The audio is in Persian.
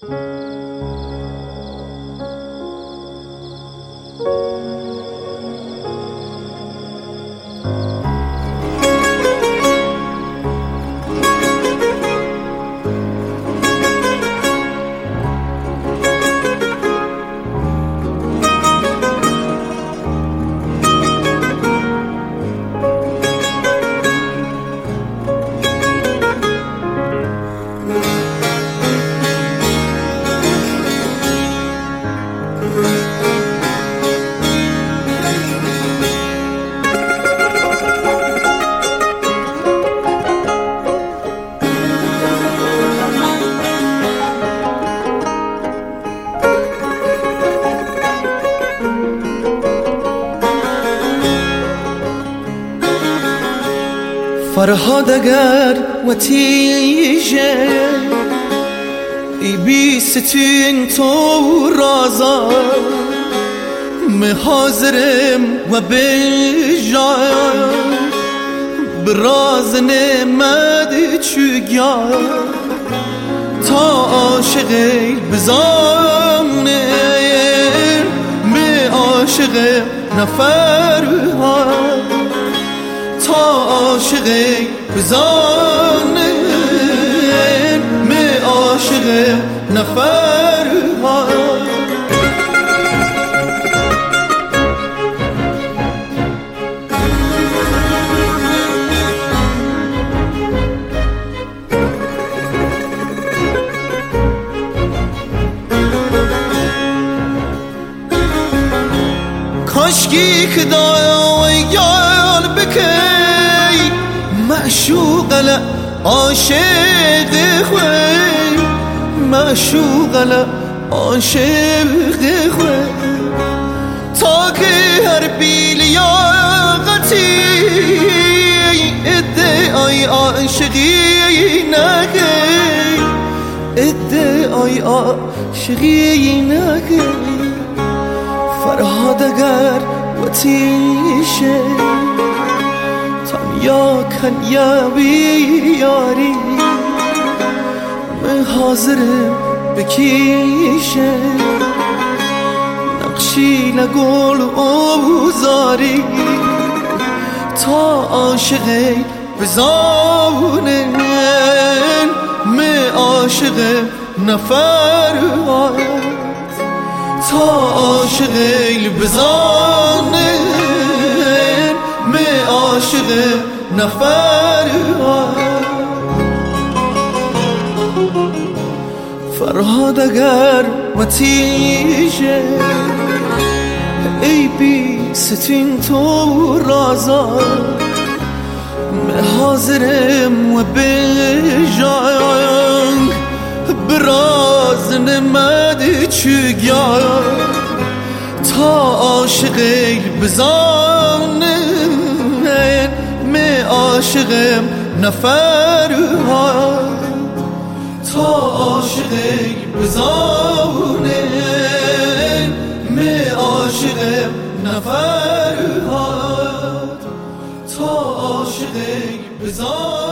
فرهاد اگر وتیجه ای بی ستین تو رازا می حاضرم و بجایم براز نمد چوگیا تا عاشقی بزانه می عاشق نفرها تا عاشقی بزانه می عاشق نفرها کاشکی که دایا یال بکی معشوق ل عاشق خوی معشوق ل عاشق خوی تا که هر بیل لیاقتی ادعای عاشقی نگی ادعای عاشقی نگی فرهاد اگر وتیشه تنیا کن یا بیاری من حاضرم بکیشه نقشی نگل اوزاری تا عاشقی بزانه من عاشق نفرها تا عاشقی بزانه می عاشق نفرها فرهاد اگر وتیجه ای بی ستین تو رازا می حاضرم و بجایم براز نمد چوگیا تا عاشقی بزانه می عاشق نفرها تا عاشقی بزانه می عاشق نفرها تا عاشقی بزانه